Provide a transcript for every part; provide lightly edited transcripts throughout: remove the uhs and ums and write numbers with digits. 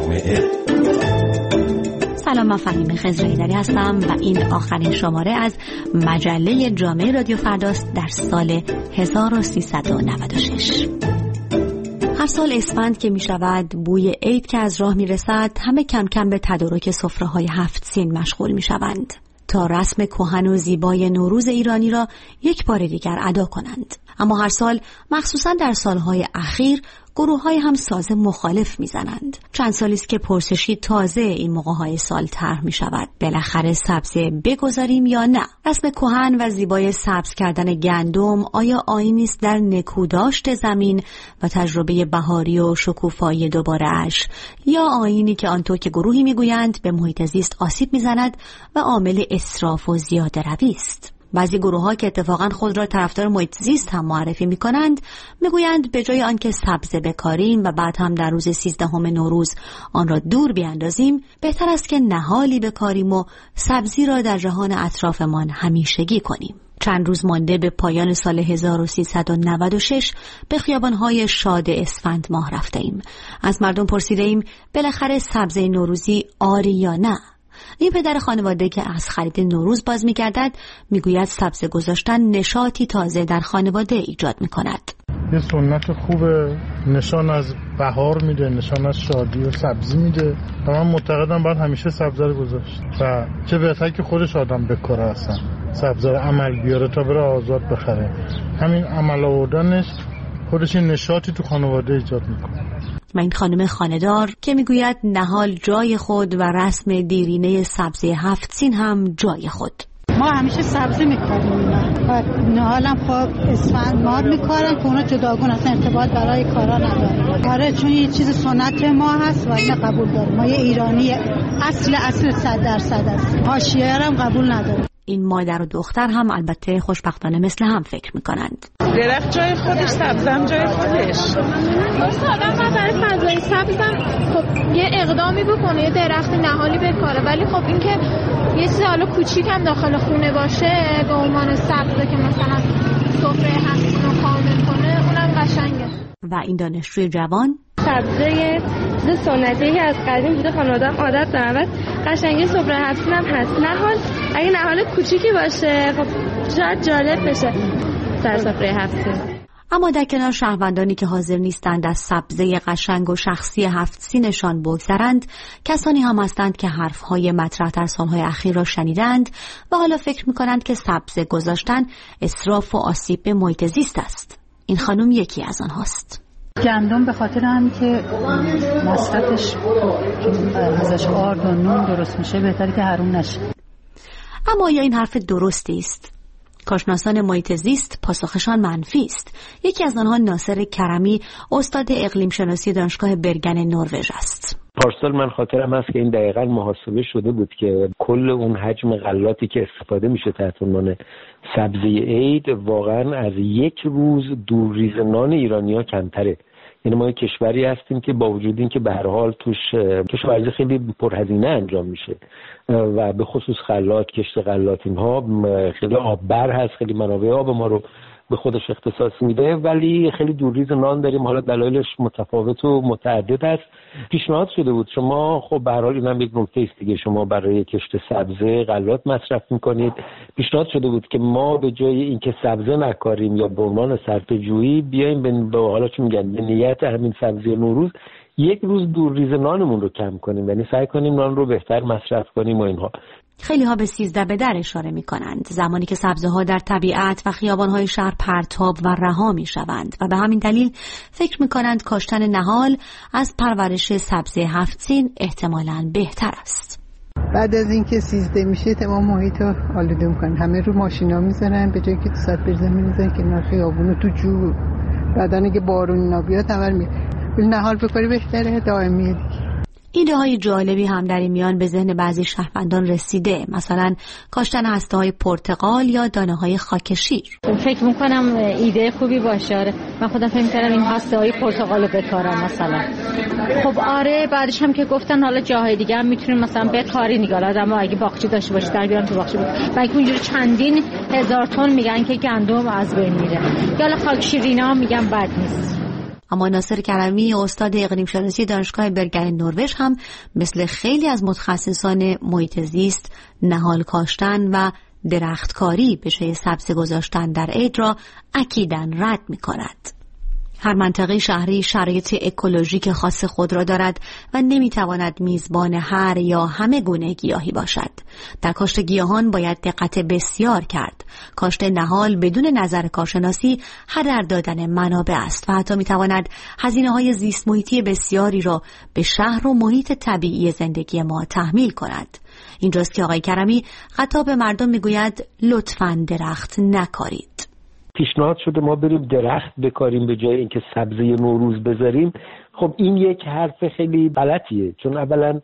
جامعه. سلام، من فهیمه خضرایی‌دری هستم و این آخرین شماره از مجله جامعه رادیو فرداست در سال 1396. هر سال اسفند که می شود، بوی عید که از راه می رسد، همه کم کم به تدارک سفره‌های 7 سین مشغول می شوند تا رسم کهن و زیبای نوروز ایرانی را یک بار دیگر ادا کنند. اما هر سال، مخصوصا در سالهای اخیر، گروه‌های هم ساز مخالف میزنند. چند سالی است که پرسشی تازه این موقع‌های سال طرح می‌شود. بالاخره سبزه بگذاریم یا نه؟ رسم کهن و زیبای سبز کردن گندم آیا آیینی است در نکوداشت زمین و تجربه بهاری و شکوفایی دوباره‌اش، یا آیینی که آنطور که گروهی میگویند به محیط زیست آسیب میزند و عامل اسراف و زیاده‌روی است؟ بعضی گروه‌ها که اتفاقاً خود را طرفدار محیط زیست هم معرفی می‌کنند، می‌گویند به جای آنکه سبزه بکاریم و بعد هم در روز 13 نوروز آن را دور بیاندازیم، بهتر است که نهالی بکاریم و سبزی را در جهان اطرافمان همیشگی کنیم. چند روز مانده به پایان سال 1396 به خیابان‌های شاد اسفند ماه رفته‌ایم. از مردم پرسیده‌ایم بالاخره سبزه نوروزی آری یا نه؟ این پدر خانواده که از خرید نوروز باز می‌گردد میگوید سبزه گذاشتن نشاطی تازه در خانواده ایجاد می‌کند. یه سنت خوبه، نشان از بهار میده، نشان از شادی و سبزی میده و من معتقدم باید همیشه سبزه رو گذاشت و چه بهتر که خودش آدم بکاره اصلا سبزه رو عمل بیاره تا بره آزاد بخره. همین عمل آوردنش خودش نشاطی تو خانواده ایجاد میکنه. و این خانم خانه‌دار که میگوید نهال جای خود و رسم دیرینه سبزه 7 سین هم جای خود. ما همیشه سبزی میکنیم و نهالم خب اسفند ماه میکارن که اونا جداگون اصلا ارتباط برای کارا نداره. آره، چون یه چیز سنت ما هست و اینو قبول داریم. ما یه ایرانی اصل 100% است. حاشیه هم قبول نداره. این مادر و دختر هم البته خوشبختانه مثل هم فکر میکنند. درخت جای خودش، سبزم جای خودش. آدم برای فضای سبزم خب یه اقدامی بکنه، یه درخت نهالی بکاره، ولی خب این که یه چیز حالا کوچیک هم داخل خونه باشه به عنوان سبزه که مثلا سفره هستون رو کامل کنه، اونم قشنگه. و این دانشجوی جوان سبزه چیز سنتی از قدیم بوده، خانواده‌ام عادت دارن و قشنگی سفره هستون هم هست. نهال اگه نهال کوچیکی باشه خب شاید جالب بشه در سفره هستون. اما در کنار شهروندانی که حاضر نیستند از سبزه قشنگ و شخصی 7 سینشان بگذرند، کسانی هم هستند که حرفهای مطرح در سالهای اخیر را شنیدند و حالا فکر می‌کنند که سبزه گذاشتن اسراف و آسیب به محیط زیست است. این خانم یکی از آنهاست. گندم به خاطر هم که مصرفش ازش آرد و نون درست میشه بهتره که حروم نشه. اما آیا این حرف درستی است؟ کارشناسان محیط زیست پاسخشان منفی است. یکی از آنها ناصر کرمی، استاد اقلیم شناسی دانشگاه برگن نروژ است. پارسال من خاطرم هست که این دقیقاً محاسبه شده بود که کل اون حجم غلاتی که استفاده میشه تحت عنوان سبزه عید واقعاً از یک روز دورریز نان ایرانی‌ها کمتره. یعنی ما یک کشوری هستیم که با وجود این که به هر حال توش کشاورزی خیلی پرهزینه انجام میشه و به خصوص غلات، کشت غلات، اینها خیلی آببر هست، خیلی منابع آب ما رو به خودش اختصاص میده، ولی خیلی دورریز نان داریم. حالا دلایلش متفاوت و متعدد است. پیشنهاد شده بود شما خب به هر حال اینم یک نکته است دیگه، شما برای کشت سبزه غلات مصرف میکنید. پیشنهاد شده بود که ما به جای اینکه سبزه نکاریم یا به عنوان صرفه‌جویی بیایم به حالا چون میگن به نیت همین سبزی نوروز یک روز دورریز نانمون رو کم کنیم، یعنی سعی کنیم نان رو بهتر مصرف کنیم و اینها. خیلی ها به 13 به در اشاره می کنند، زمانی که سبزه ها در طبیعت و خیابان های شهر پرتاب و رها می شوند و به همین دلیل فکر می کنند کاشتن نهال از پرورش سبزه 7 سین احتمالاً بهتر است. بعد از اینکه 13 میشه تمام محیط رو آلوده میکنن، همه رو ماشینا میذارن به جایی که تو ساعت برزن میذارن کنار خیابونو تو جو، بعدن اگه بارون نبیاد همه میره. نهال بکاری بهتره، دائمیه دیگه. ایده های جالبی هم در این میان به ذهن بعضی شهروندان رسیده، مثلا کاشتن هسته های پرتقال یا دانه های خاک شیر. فکر میکنم ایده خوبی باشه. آره من خودم فکر می‌کردم این هسته های پرتقال رو بکارم مثلا. خب آره بعدش هم که گفتن حالا جاهای دیگه هم میتونیم مثلا بکاری نگارد، اما اگه باغچه داشته باشی در بیان تو باغچه بود. من اینجوری چندین هزار تن میگن که گندم از بین میره. یا خاک شیر اینا میگن بد نیست. اما ناصر کرمی استاد اقلیم شناسی دانشگاه برگن نروژ هم مثل خیلی از متخصصان محیط زیست نهال کاشتن و درختکاری به جای سبزه گذاشتن در عید را اکیداً رد می‌کند. هر منطقه شهری شرایط اکولوژیک خاص خود را دارد و نمیتواند میزبان هر یا همه گونه گیاهی باشد. در کاشت گیاهان باید دقت بسیار کرد. کاشت نهال بدون نظر کارشناسی هدر دادن منابع است و حتی میتواند هزینه‌های زیست محیطی بسیاری را به شهر و محیط طبیعی زندگی ما تحمیل کند. اینجاست که آقای کرمی خطاب به مردم میگوید لطفاً درخت نکارید. پیشنهاد شده ما بریم درخت بکاریم به جای اینکه سبزه نوروز بذاریم. خب این یک حرف خیلی غلطیه، چون اولا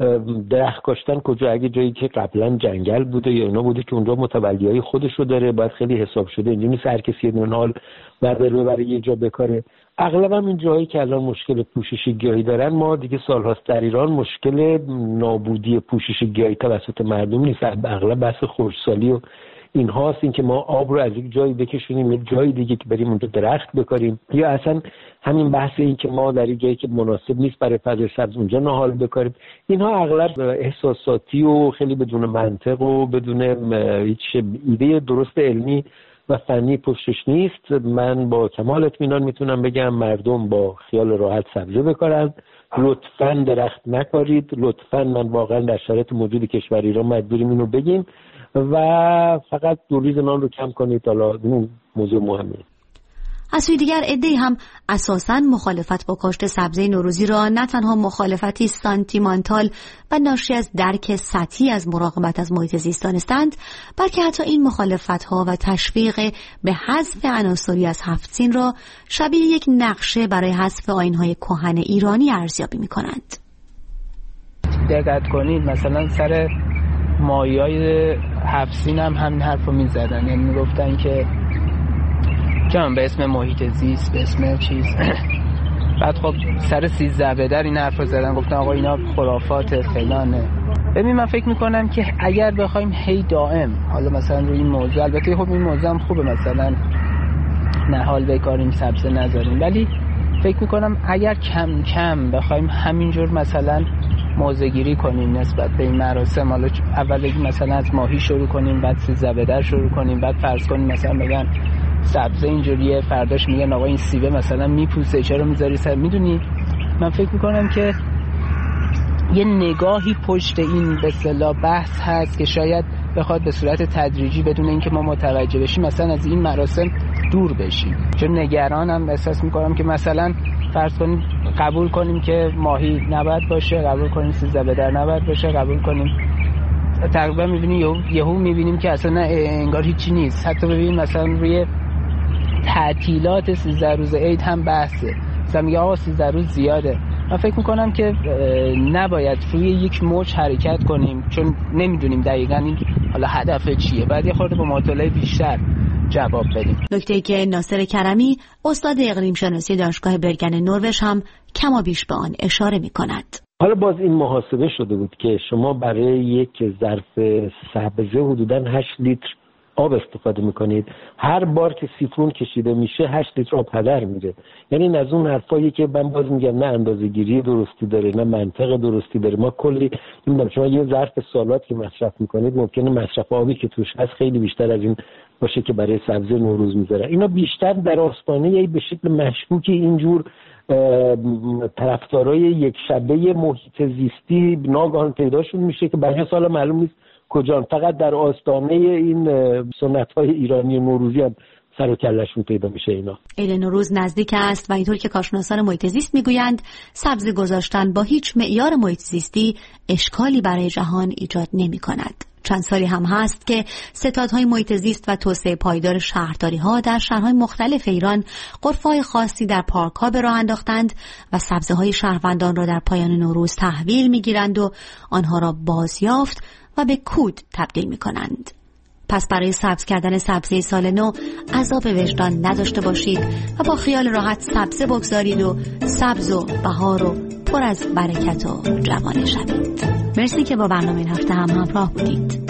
درخت کاشتن کجا؟ اگه جایی که قبلا جنگل بوده یا اینا بوده که اونجا متولیای خودش رو داره، باید خیلی حساب شده. اینجوری نیست هر کسی یه نال برداره یه جا بکاره. اغلب هم این جایی که الان مشکل پوشش گیاهی دارن، ما دیگه سالهاست در ایران مشکل نابودی پوشش گیاهی توسط مردم نیست، اغلب بحث خشکسالی و این هاست، این که ما آب رو از یک جایی بکشونیم یک جای دیگه که بریم اونجا درخت بکاریم، یا اصلا همین بحث این که ما در یک جایی که مناسب نیست برای فضای سبز اونجا نهال بکاریم. اینها اغلب احساساتی و خیلی بدون منطق و بدون هیچ ایده درست علمی و فنی پشتش نیست. من با کمال اطمینان میتونم بگم مردم با خیال راحت سبزه بکارن، لطفاً درخت نکارید. لطفاً من واقعا در شرایط موجود کشور ایران مجبوریم اینو بگیم و فقط دوریز نان رو کم کنید. حالا این موضوع مهمه. از سوی دیگر عده‌ای هم اساساً مخالفت با کاشت سبزه نوروزی را نه تنها مخالفتی سانتیمانتال و ناشی از درک سطحی از مراقبت از محیط زیست دانستند، بلکه حتی این مخالفت‌ها و تشویق به حذف عناصری از هفت سین را شبیه یک نقشه برای حذف آیین‌های کهن ایرانی ارزیابی می‌کنند. دقت کنید مثلا سر مایه‌های هفت سین هم همین حرفو می‌زدن، یعنی میگفتن که چون به اسم محیط زیست، به اسم چیز بعد خب سر 13 بدر این حرف رو زدن، گفتن آقا اینا خرافات فلانه. ببین من فکر میکنم که اگر بخوایم هی دائم حالا مثلا روی این موضوع، البته خب این موضوع هم خوبه مثلا نهال بکاریم سبزه نذاریم، ولی فکر میکنم اگر کم کم بخوایم همینجور مثلا موضع‌گیری کنیم نسبت به این مراسم، حالا اول مثلا از ماهی شروع کنیم، بعد 13 بدر شروع کنیم، بعد فرض کنیم مثلا بگن سبزه اینجوریه، فرداش میگن آقا این سیبه مثلا میپوسه چرا میذاری سر. میدونی من فکر میکنم که یه نگاهی پشت این به اصطلاح بحث هست که شاید بخواد به صورت تدریجی بدون اینکه ما متوجه بشیم مثلا از این مراسم دور بشیم، چون نگرانم احساس میکنم که مثلا فرض کنیم قبول کنیم که ماهی نباید باشه، قبول کنیم 13 بدر نباید باشه، قبول کنیم تقریبا میبینیم یهو میبینیم که اصلا انگار هیچی نیست. حتی ببینیم مثلا روی تعطیلات 13 روز عید هم بحثه، مثلا میگه آقا 13 روز زیاده. من فکر میکنم که نباید روی یک موج حرکت کنیم، چون نمیدونیم دقیقاً این حالا هدف چیه، بعد یه خورده با مطالعه بیشتر جواب بدیم. نکته‌ای که ناصر کرمی استاد اقلیم شناسی دانشگاه برگن نروژ هم کما بیش به آن اشاره میکند. حالا باز این محاسبه شده بود که شما برای یک ظرف سبزه حدوداً 8 لیتر آب استفاده میکنید، هر بار که سیفون کشیده میشه 8 لیتر آب هدر میره. یعنی این از اون حرفایی که من باز میگم نه اندازه‌گیری درستی داره نه منطق درستی داره. ما کلی نمیدونم شما یه ظرف سالاد که مصرف میکنید ممکنه مصرف آبی که توش هست خیلی بیشتر از این باشه که برای سبزی نوروز میذاره. اینا بیشتر در آستانه یه به شکل مشکوکی اینجور طرفدارای یک شبه محیط زیستی ناگهان پیداشون میشه که بعد سال معلوم نیست کجا، فقط در آستانه این سنت‌های ایرانی نوروزی هم سر و کله‌شون پیدا میشه. اینا عید نوروز نزدیک است و اینطور که کارشناسان محیط زیست میگویند سبزه گذاشتن با هیچ معیار محیط زیستی اشکالی برای جهان ایجاد نمی‌کند. چند سالی هم هست که ستادهای محیط زیست و توسعه پایدار شهرداری‌ها در شهرهای مختلف ایران غرفه‌های خاصی در پارک‌ها به راه انداختند و سبزه‌های شهروندان را در پایان نوروز تحویل می‌گیرند و آنها را بازیافت و به کود تبدیل می‌کنند. پس برای سبز کردن سبزه سال نو عذاب وجدان نداشته باشید و با خیال راحت سبزه بگذارید و سبز و بهار و پر از برکت و جوانه شوید. مرسی که با برنامه این هفته هم همراه بودید.